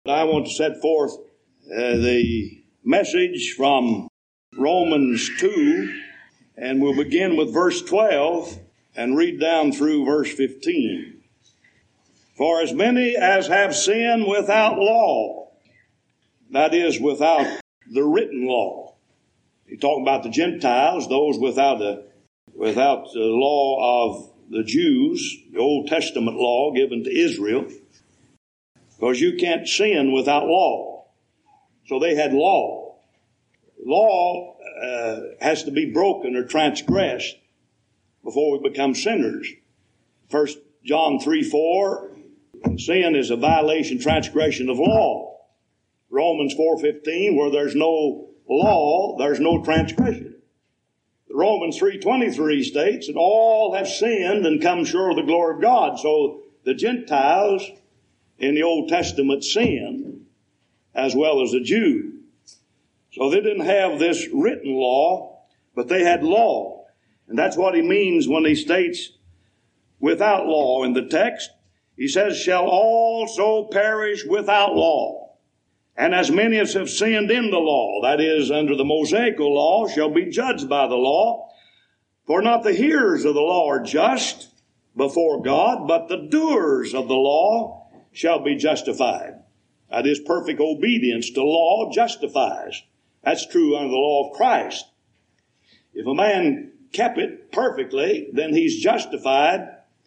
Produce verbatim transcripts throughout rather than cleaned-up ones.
I want to set forth uh, the message from Romans two, and we'll begin with verse twelve and read down through verse fifteen. For as many as have sinned without law, that is, without the written law. He's talking about the Gentiles, those without the, without the law of the Jews, the Old Testament law given to Israel. Because you can't sin without law. So they had law. Law uh, has to be broken or transgressed before we become sinners. First John three four, sin is a violation, transgression of law. Romans four fifteen, where there's no law, there's no transgression. Romans three twenty-three states that all have sinned and come short of the glory of God. So the Gentiles in the Old Testament sinned as well as the Jew. So they didn't have this written law, but they had law. And that's what he means when he states without law in the text. He says, shall also perish without law. And as many as have sinned in the law, that is, under the Mosaical law, shall be judged by the law. For not the hearers of the law are just before God, but the doers of the law shall be justified. That is, perfect obedience to law justifies. That's true under the law of Christ. If a man kept it perfectly, then he's justified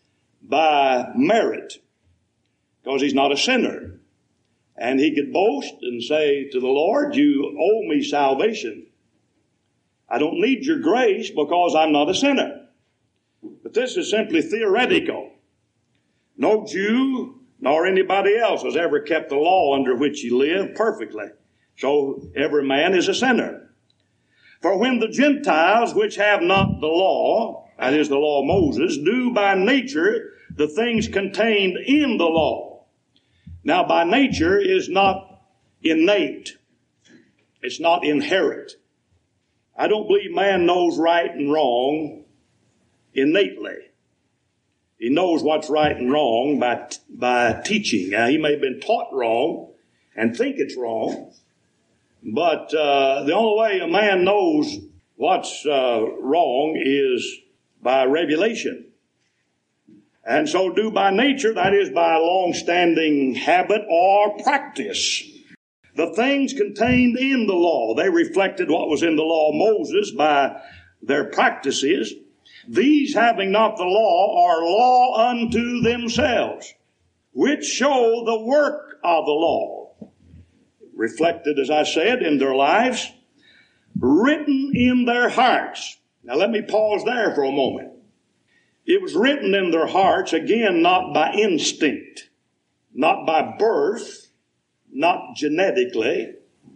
by merit, because he's not a sinner. And he could boast and say to the Lord, you owe me salvation. I don't need your grace because I'm not a sinner. But this is simply theoretical. No Jew nor anybody else has ever kept the law under which he lived perfectly. So every man is a sinner. For when the Gentiles, which have not the law, that is the law of Moses, do by nature the things contained in the law. Now by nature is not innate. It's not inherent. I don't believe man knows right and wrong innately. He knows what's right and wrong by, by teaching. Now, he may have been taught wrong and think it's wrong, but uh, the only way a man knows what's uh, wrong is by revelation. And so do by nature, that is by long-standing habit or practice. The things contained in the law, they reflected what was in the law of Moses by their practices. These, having not the law, are law unto themselves, which show the work of the law, reflected, as I said, in their lives, written in their hearts. Now let me pause there for a moment. It was written in their hearts, again, not by instinct, not by birth, not genetically,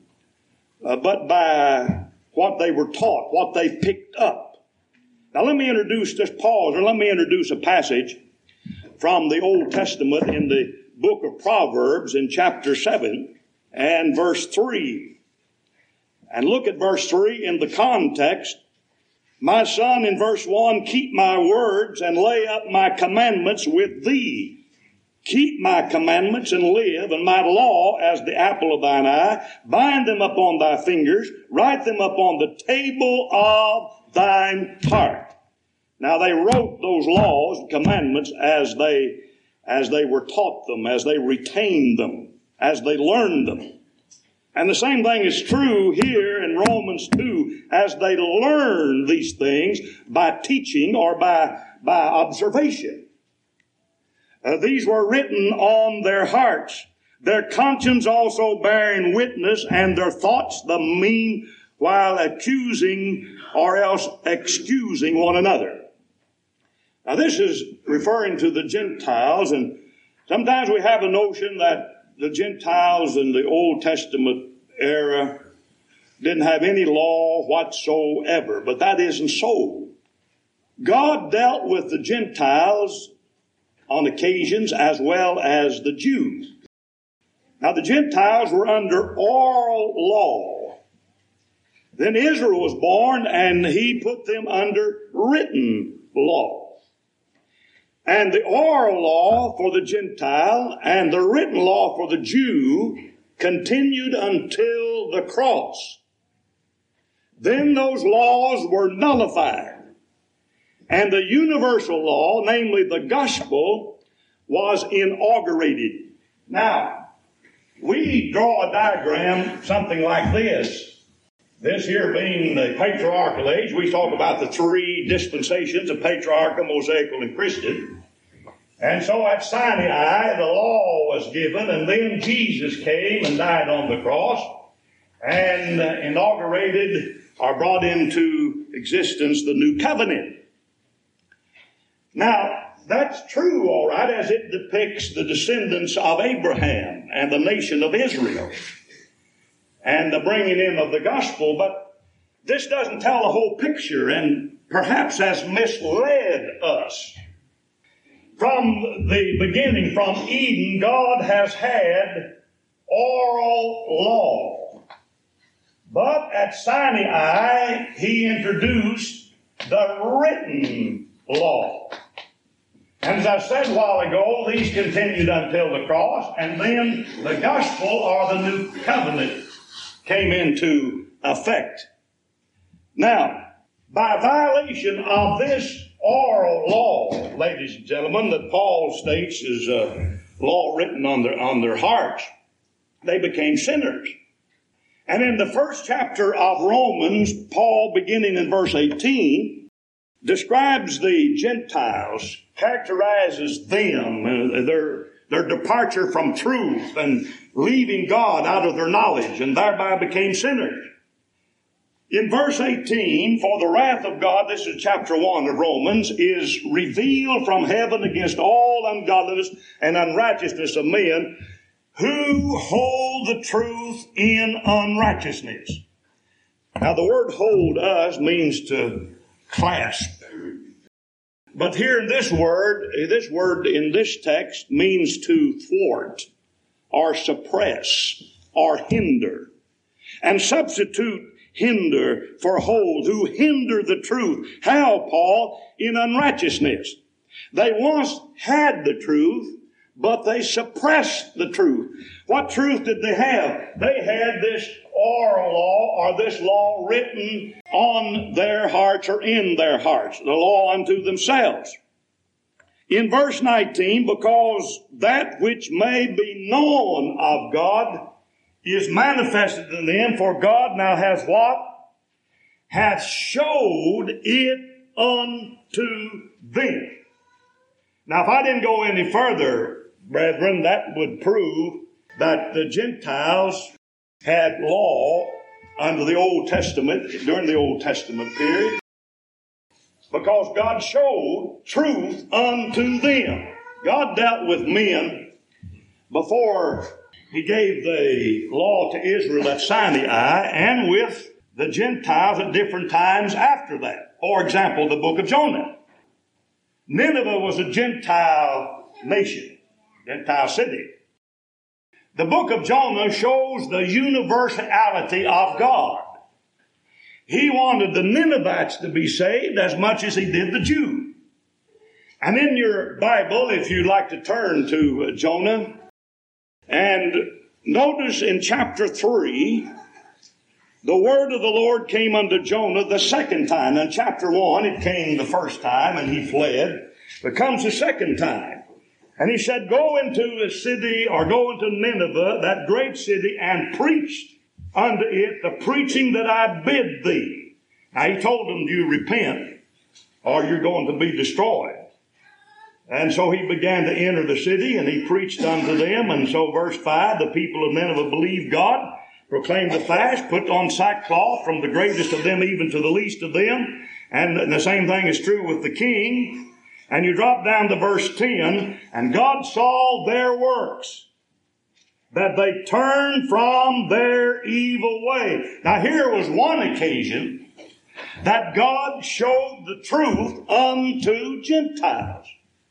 uh, but by what they were taught, what they picked up. Now let me introduce, just pause, or let me introduce a passage from the Old Testament in the book of Proverbs in chapter seven and verse three. And look at verse three in the context. My son, in verse one, keep my words and lay up my commandments with thee. Keep my commandments and live, and my law as the apple of thine eye. Bind them upon thy fingers, write them upon the table of thine heart. Now they wrote those laws and commandments as they, as they were taught them, as they retained them, as they learned them. And the same thing is true here in Romans two, as they learn these things by teaching or by, by observation. Uh, these were written on their hearts, their conscience also bearing witness, and their thoughts the mean while accusing or else excusing one another. Now this is referring to the Gentiles, and sometimes we have a notion that the Gentiles in the Old Testament era didn't have any law whatsoever, but that isn't so. God dealt with the Gentiles on occasions as well as the Jews. Now the Gentiles were under oral law. Then Israel was born and he put them under written law. And the oral law for the Gentile and the written law for the Jew continued until the cross. Then those laws were nullified. And the universal law, namely the gospel, was inaugurated. Now, we draw a diagram something like this. This here being the patriarchal age, we talk about the three dispensations of patriarchal, Mosaical, and Christian. And so at Sinai, the law was given, and then Jesus came and died on the cross and uh, inaugurated or brought into existence the new covenant. Now, that's true, all right, as it depicts the descendants of Abraham and the nation of Israel and the bringing in of the gospel, but this doesn't tell the whole picture and perhaps has misled us. From the beginning, from Eden, God has had oral law. But at Sinai, he introduced the written law. And as I said a while ago, these continued until the cross, and then the gospel or the new covenant came into effect. Now, by violation of this oral law, ladies and gentlemen, that Paul states is a law written on their, on their hearts, they became sinners. And in the first chapter of Romans, Paul, beginning in verse eighteen, describes the Gentiles, characterizes them, uh, their, their departure from truth and leaving God out of their knowledge, and thereby became sinners. In verse eighteen, for the wrath of God, this is chapter one of Romans, is revealed from heaven against all ungodliness and unrighteousness of men who hold the truth in unrighteousness. Now the word hold us means to clasp. But here in this word, this word in this text means to thwart or suppress or hinder. And substitute hinder for hold, who hinder the truth. How, Paul? In unrighteousness. They once had the truth, but they suppressed the truth. What truth did they have? They had this oral law or this law written on their hearts or in their hearts, the law unto themselves. In verse nineteen, because that which may be known of God is manifested in them, for God now has what? Hath showed it unto them. Now, if I didn't go any further, brethren, that would prove that the Gentiles had law under the Old Testament, during the Old Testament period, because God showed truth unto them. God dealt with men before he gave the law to Israel at Sinai, and with the Gentiles at different times after that. For example, the book of Jonah. Nineveh was a Gentile nation, Gentile city. The book of Jonah shows the universality of God. He wanted the Ninevites to be saved as much as he did the Jew. And in your Bible, if you'd like to turn to Jonah, and notice in chapter three, the word of the Lord came unto Jonah the second time. In chapter one, it came the first time and he fled. It comes the second time. And he said, go into a city or go into Nineveh, that great city, and preach unto it the preaching that I bid thee. Now he told them, you repent or you're going to be destroyed. And so he began to enter the city and he preached unto them. And so verse five, the people of Nineveh believed God, proclaimed the fast, put on sackcloth from the greatest of them even to the least of them. And the same thing is true with the king. And you drop down to verse ten, and God saw their works, that they turned from their evil way. Now here was one occasion that God showed the truth unto Gentiles.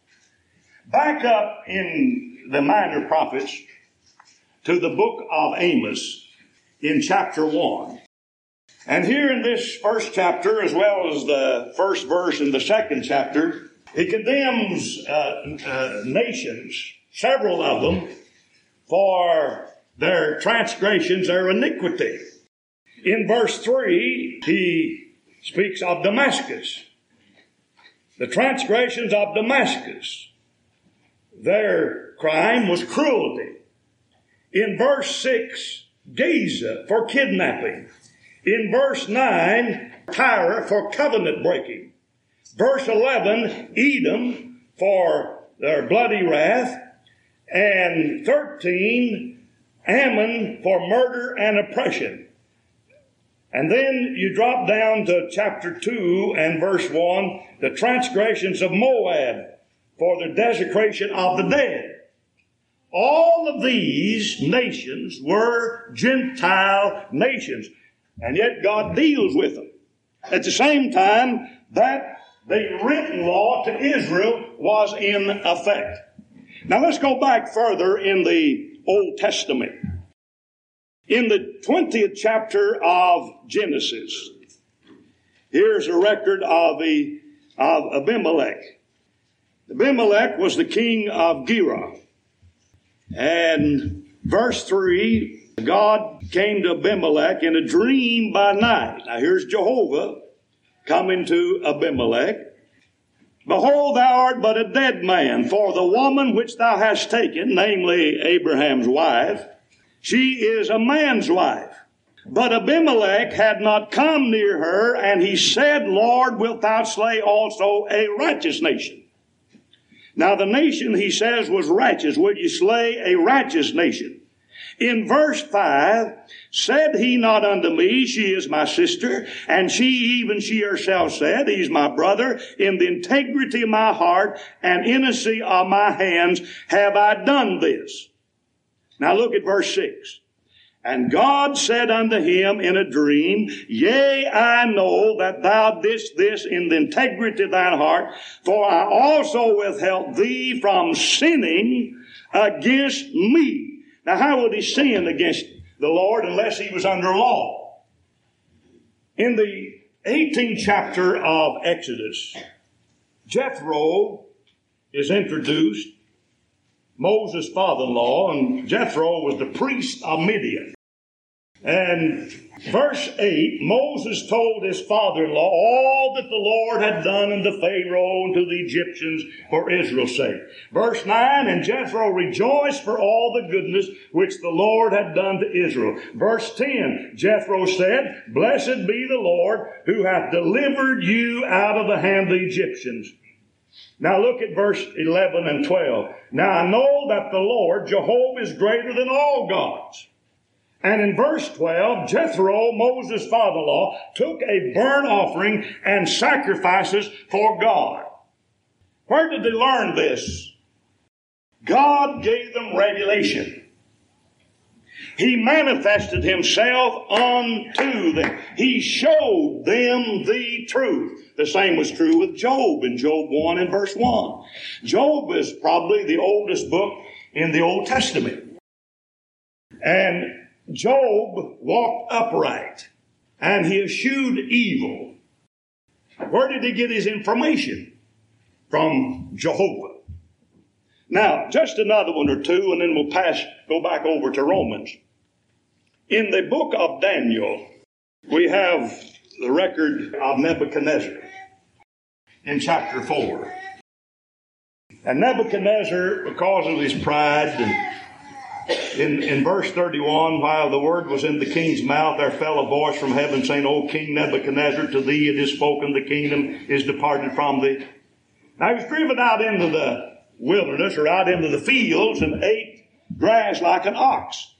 Back up in the minor prophets to the book of Amos in chapter one. And here in this first chapter, as well as the first verse in the second chapter, He condemns uh, uh, nations, several of them, for their transgressions, their iniquity. In verse three, he speaks of Damascus. The transgressions of Damascus. Their crime was cruelty. In verse six, Gaza for kidnapping. In verse nine, Tyre for covenant breaking. Verse eleven, Edom for their bloody wrath. And thirteen, Ammon for murder and oppression. And then you drop down to chapter two and verse one, the transgressions of Moab for the desecration of the dead. All of these nations were Gentile nations, and yet God deals with them. At the same time, that the written law to Israel was in effect. Now let's go back further in the Old Testament. In the twentieth chapter of Genesis, here's a record of, the, of Abimelech. Abimelech was the king of Gerar. And verse three, God came to Abimelech in a dream by night. Now here's Jehovah coming to Abimelech. Behold, thou art but a dead man, for the woman which thou hast taken, namely Abraham's wife, she is a man's wife. But Abimelech had not come near her, and he said, Lord, wilt thou slay also a righteous nation? Now the nation, he says, was righteous. Will you slay a righteous nation? In verse five, said he not unto me, she is my sister, and she, even she herself said, he's my brother, in the integrity of my heart and innocency of my hands have I done this. Now look at verse six. And God said unto him in a dream, Yea, I know that thou didst this in the integrity of thine heart, for I also withheld thee from sinning against me. Now how would he sin against the Lord unless he was under law? In the eighteenth chapter of Exodus, Jethro is introduced, Moses' father-in-law, and Jethro was the priest of Midian. And verse eight, Moses told his father-in-law all that the Lord had done unto Pharaoh and to the Egyptians for Israel's sake. Verse nine, and Jethro rejoiced for all the goodness which the Lord had done to Israel. Verse ten, Jethro said, Blessed be the Lord who hath delivered you out of the hand of the Egyptians. Now look at verse eleven and twelve. Now I know that the Lord, Jehovah, is greater than all gods. And in verse twelve, Jethro, Moses' father-in-law, took a burnt offering and sacrifices for God. Where did they learn this? God gave them revelation. He manifested himself unto them. He showed them the truth. The same was true with Job in Job one and verse one. Job is probably the oldest book in the Old Testament. And Job walked upright, and he eschewed evil. Where did he get his information? From Jehovah. Now, just another one or two, and then we'll pass, go back over to Romans. In the book of Daniel, we have the record of Nebuchadnezzar in chapter four. And Nebuchadnezzar, because of his pride, and in, in verse thirty-one, while the word was in the king's mouth, there fell a voice from heaven saying, O King Nebuchadnezzar, to thee it is spoken, the kingdom is departed from thee. Now he was driven out into the wilderness, or out into the fields, and ate grass like an ox.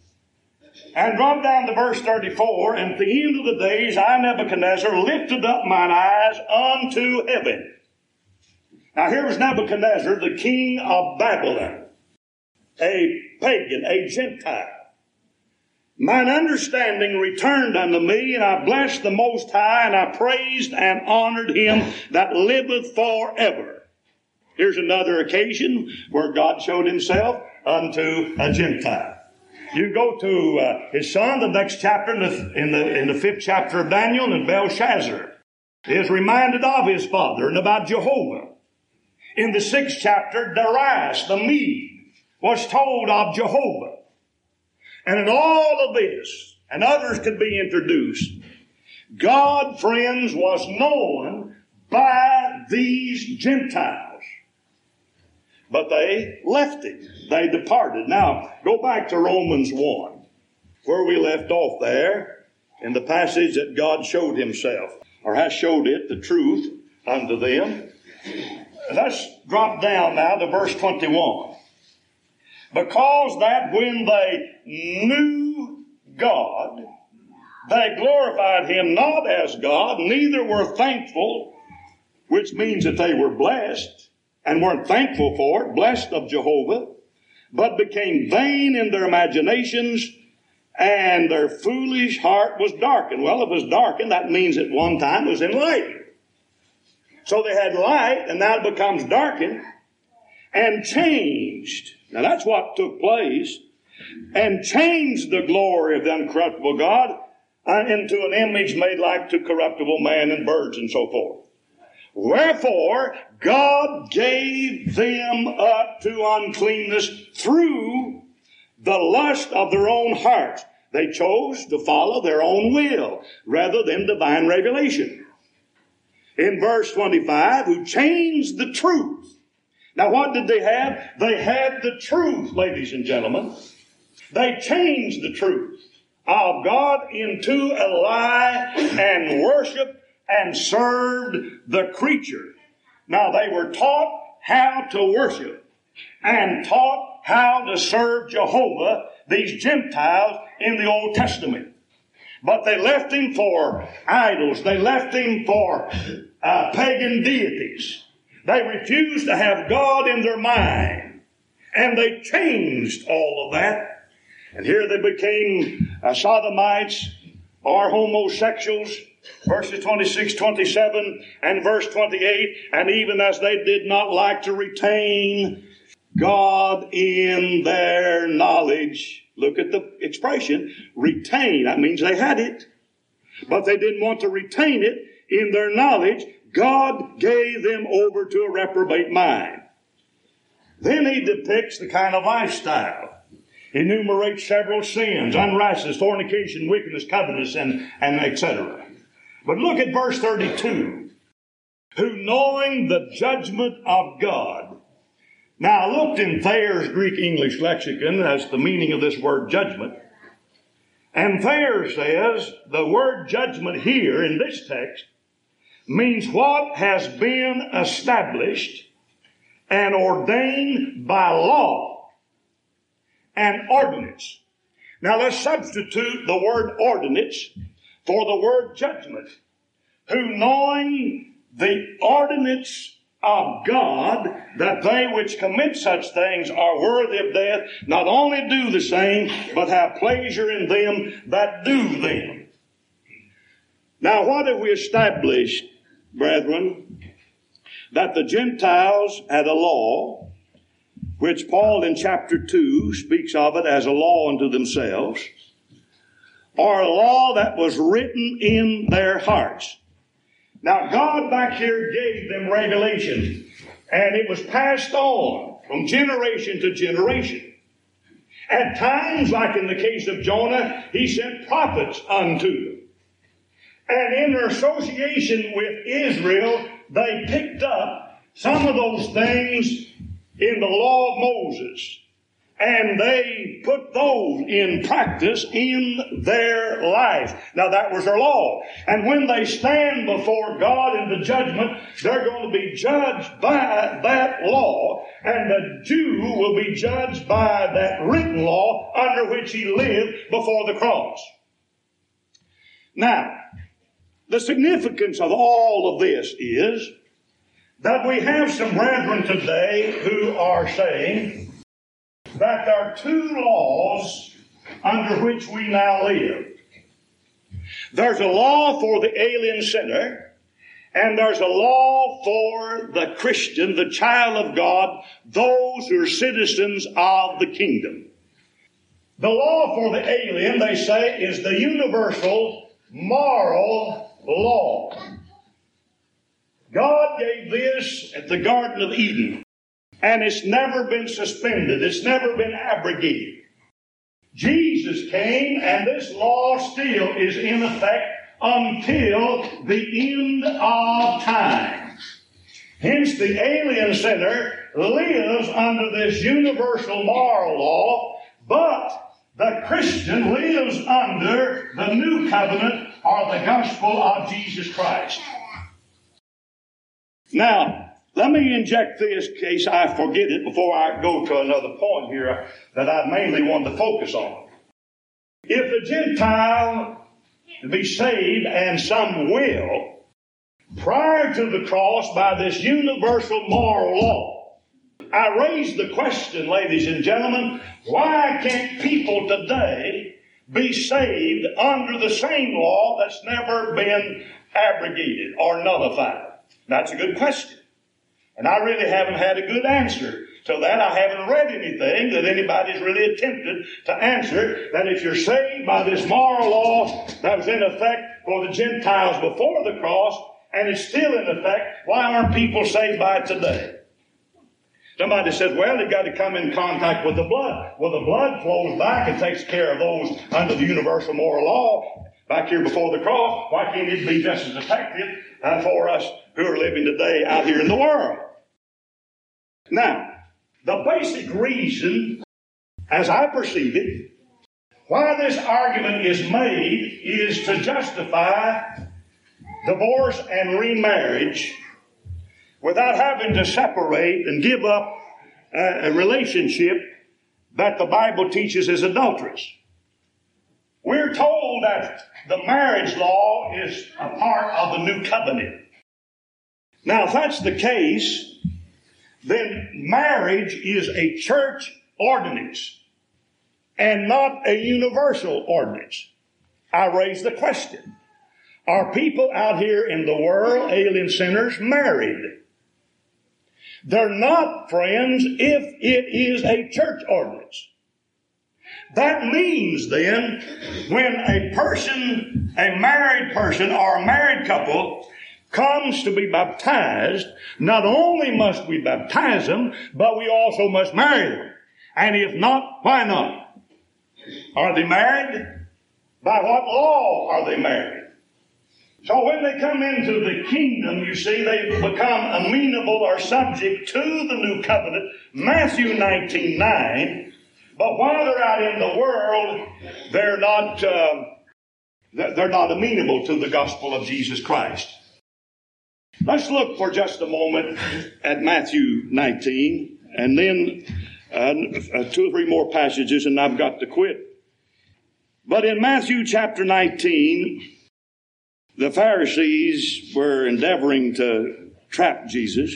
And drop down to verse thirty-four, and at the end of the days I, Nebuchadnezzar, lifted up mine eyes unto heaven. Now here was Nebuchadnezzar, the king of Babylon, a pagan, a Gentile. Mine understanding returned unto me, and I blessed the Most High, and I praised and honored him that liveth forever. Here's another occasion where God showed himself unto a Gentile. You go to uh, his son, the next chapter, in the, in the in the fifth chapter of Daniel, and Belshazzar is reminded of his father and about Jehovah. In the sixth chapter, Darius the Mede was told of Jehovah. And in all of this, and others could be introduced, God, friends, was known by these Gentiles. But they left him. They departed. Now, go back to Romans one, where we left off there in the passage that God showed himself, or has showed it, the truth, unto them. Let's drop down now to verse twenty-one. Because that when they knew God, they glorified him not as God, neither were thankful, which means that they were blessed and weren't thankful for it, blessed of Jehovah, but became vain in their imaginations, and their foolish heart was darkened. Well, if it was darkened, that means at one time it was enlightened. So they had light, and now it becomes darkened and changed. Now that's what took place. And changed the glory of the uncorruptible God uh, into an image made like to corruptible man and birds and so forth. Wherefore, God gave them up to uncleanness through the lust of their own hearts. They chose to follow their own will rather than divine revelation. In verse twenty-five, who changed the truth. Now what did they have? They had the truth, ladies and gentlemen. They changed the truth of God into a lie and worshiped and served the creature. Now they were taught how to worship and taught how to serve Jehovah, these Gentiles in the Old Testament. But they left him for idols. They left him for uh, pagan deities. They refused to have God in their mind. And they changed all of that. And here they became uh, sodomites or homosexuals. Verses twenty-six, twenty-seven, and verse twenty-eight. And even as they did not like to retain God in their knowledge. Look at the expression, retain. That means they had it. But they didn't want to retain it in their knowledge. God gave them over to a reprobate mind. Then he depicts the kind of lifestyle. He enumerates several sins, unrighteousness, fornication, wickedness, covetousness, and, and et cetera. But look at verse thirty-two. Who knowing the judgment of God. Now I looked in Thayer's Greek-English lexicon as the meaning of this word judgment. And Thayer says the word judgment here in this text means what has been established and ordained by law and ordinance. Now let's substitute the word ordinance for the word judgment. Who knowing the ordinance of God, that they which commit such things are worthy of death, not only do the same, but have pleasure in them that do them. Now what have we established, brethren? That the Gentiles had a law, which Paul in chapter two speaks of it as a law unto themselves, or a law that was written in their hearts. Now God back here gave them revelation, and it was passed on from generation to generation. At times, like in the case of Jonah, he sent prophets unto them. And in their association with Israel, they picked up some of those things in the law of Moses. And they put those in practice in their lives. Now that was their law. And when they stand before God in the judgment, they're going to be judged by that law. And the Jew will be judged by that written law under which he lived before the cross. Now, the significance of all of this is that we have some brethren today who are saying that there are two laws under which we now live. There's a law for the alien sinner, and there's a law for the Christian, the child of God, those who are citizens of the kingdom. The law for the alien, they say, is the universal moral law. God gave this at the Garden of Eden, and it's never been suspended. It's never been abrogated. Jesus came, and this law still is in effect until the end of time. Hence, the alien sinner lives under this universal moral law, but the Christian lives under the new covenant or the gospel of Jesus Christ. Now, let me inject this in case I forget it before I go to another point here that I mainly want to focus on. If the Gentile be saved, and some will, prior to the cross by this universal moral law, I raise the question, ladies and gentlemen, why can't people today be saved under the same law that's never been abrogated or nullified? That's a good question. And I really haven't had a good answer to that. I haven't read anything that anybody's really attempted to answer that if you're saved by this moral law that was in effect for the Gentiles before the cross, and it's still in effect, why aren't people saved by it today? Somebody says, well, you've got to come in contact with the blood. Well, the blood flows back and takes care of those under the universal moral law back here before the cross. Why can't it be just as effective uh, for us who are living today out here in the world? Now, the basic reason, as I perceive it, why this argument is made is to justify divorce and remarriage without having to separate and give up a relationship that the Bible teaches is adulterous. We're told that the marriage law is a part of the new covenant. Now, if that's the case, then marriage is a church ordinance and not a universal ordinance. I raise the question, are people out here in the world, alien sinners, married? They're not, friends, if it is a church ordinance. That means then, when a person, a married person or a married couple comes to be baptized, not only must we baptize them, but we also must marry them. And if not, why not? Are they married? By what law are they married? So when they come into the kingdom, you see, they become amenable or subject to the new covenant, Matthew nineteen nine. But while they're out in the world, they're not, uh, they're not amenable to the gospel of Jesus Christ. Let's look for just a moment at Matthew nineteen, and then uh, two or three more passages, and I've got to quit. But in Matthew chapter nineteen, the Pharisees were endeavoring to trap Jesus.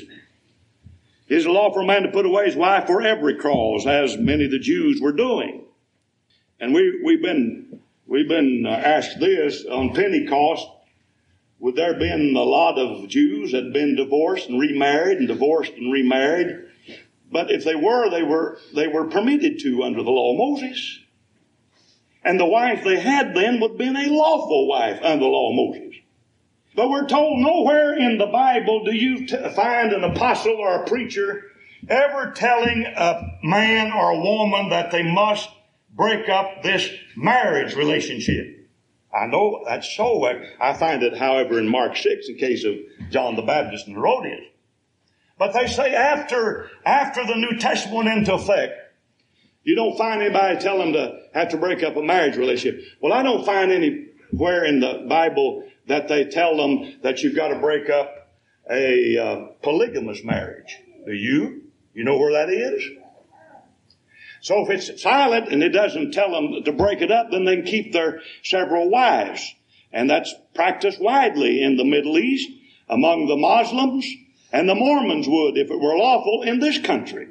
Is it law for a man to put away his wife for every cause, as many of the Jews were doing? And we, we've been, we've been uh, asked this on Pentecost. Would there have been a lot of Jews that had been divorced and remarried and divorced and remarried? But if they were, they were, they were permitted to under the law of Moses. And the wife they had then would have been a lawful wife under the law of Moses. But we're told nowhere in the Bible do you t- find an apostle or a preacher ever telling a man or a woman that they must break up this marriage relationship. I know that's so. I find it, however, in Mark six, in case of John the Baptist and Herodias. But they say after, after the New Testament went into effect, you don't find anybody tell them to have to break up a marriage relationship. Well, I don't find anywhere in the Bible that they tell them that you've got to break up a uh, polygamous marriage. Do you? You know where that is? So if it's silent and it doesn't tell them to break it up, then they can keep their several wives. And that's practiced widely in the Middle East, among the Muslims, and the Mormons would if it were lawful in this country.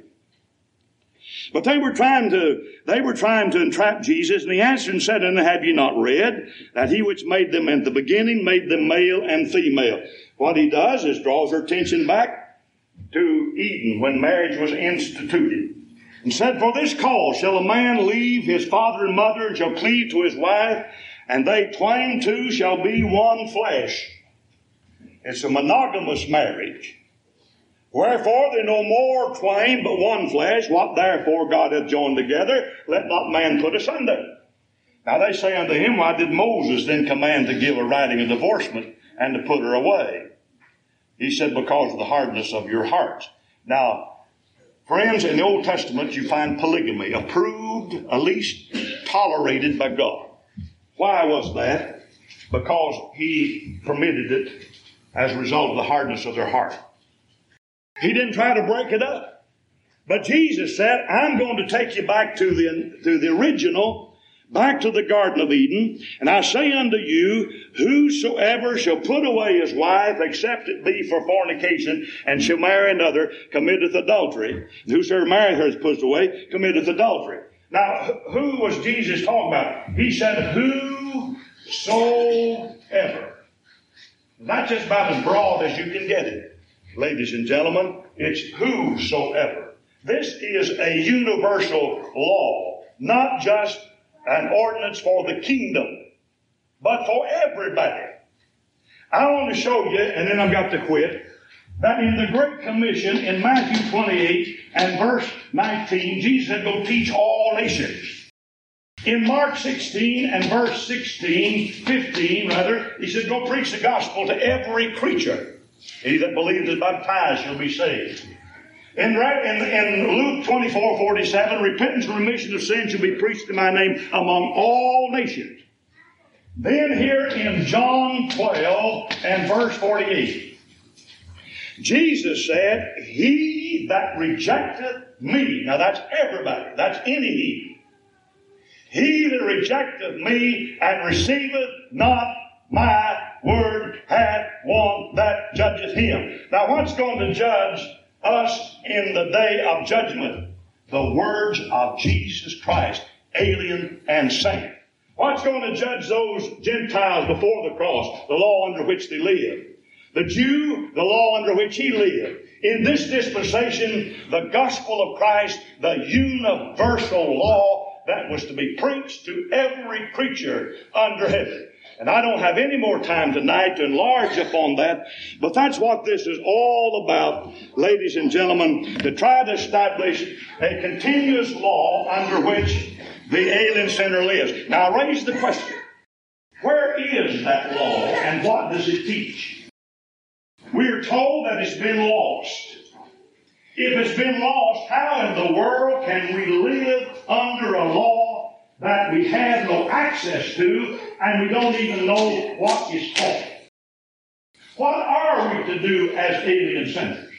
But they were trying to, they were trying to entrap Jesus, and he answered and said, and have you not read that he which made them at the beginning made them male and female? What he does is draws their attention back to Eden when marriage was instituted. And said, for this cause shall a man leave his father and mother and shall cleave to his wife, and they twain two shall be one flesh. It's a monogamous marriage. Wherefore they no more twain but one flesh. What therefore God hath joined together, let not man put asunder. Now they say unto him, why did Moses then command to give a writing of divorcement and to put her away? He said, because of the hardness of your hearts. Now, friends, in the Old Testament you find polygamy approved, at least tolerated by God. Why was that? Because he permitted it as a result of the hardness of their heart. He didn't try to break it up. But Jesus said, I'm going to take you back to the, to the original, back to the Garden of Eden. And I say unto you, whosoever shall put away his wife, except it be for fornication, and shall marry another, committeth adultery. And whosoever marrieth her is put away, committeth adultery. Now, who was Jesus talking about? He said, whosoever. Not just about as broad as you can get it. Ladies and gentlemen, it's whosoever. This is a universal law, not just an ordinance for the kingdom, but for everybody. I want to show you, and then I've got to quit, that in the Great Commission in Matthew twenty-eight and verse nineteen, Jesus said, go teach all nations. In Mark sixteen and verse sixteen, fifteen rather, he said, go preach the gospel to every creature. He that believes is baptized shall be saved. In, in, in Luke twenty-four forty-seven, repentance and remission of sin shall be preached in my name among all nations. Then here in John twelve and verse forty-eight, Jesus said, he that rejecteth me, now that's everybody, that's any he. He that rejecteth me and receiveth not my word hath one that judgeth him. Now what's going to judge us in the day of judgment? The words of Jesus Christ, alien and saint. What's going to judge those Gentiles before the cross? The law under which they live. The Jew, the law under which he lived. In this dispensation, the gospel of Christ, the universal law that was to be preached to every creature under heaven. And I don't have any more time tonight to enlarge upon that, but that's what this is all about, ladies and gentlemen, to try to establish a continuous law under which the alien sinner lives. Now I raise the question, where is that law and what does it teach? We are told that it's been lost. If it's been lost, how in the world can we live under a law that we have no access to and we don't even know what is taught? What are we to do as alien sinners?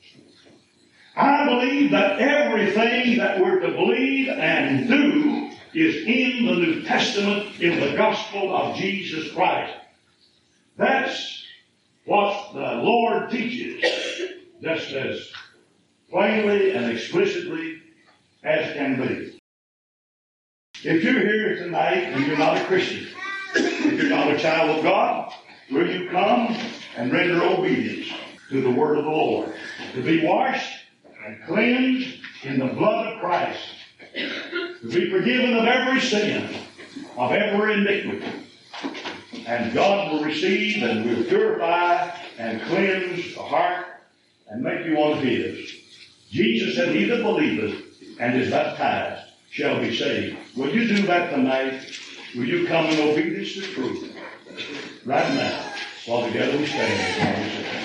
I believe that everything that we're to believe and do is in the New Testament, in the gospel of Jesus Christ. That's what the Lord teaches, just as plainly and explicitly as can be. If you're here tonight and you're not a Christian, if you're not a child of God, will you come and render obedience to the word of the Lord, to be washed and cleansed in the blood of Christ, to be forgiven of every sin, of every iniquity, and God will receive and will purify and cleanse the heart and make you one of His. Jesus said, he that believeth and is baptized shall be saved. Will you do that tonight? Will you come in obedience to truth? Right now, while together we stand.